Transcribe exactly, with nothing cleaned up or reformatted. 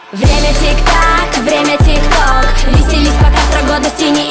Время тик-так, время тик-ток. Веселись, пока срок годности не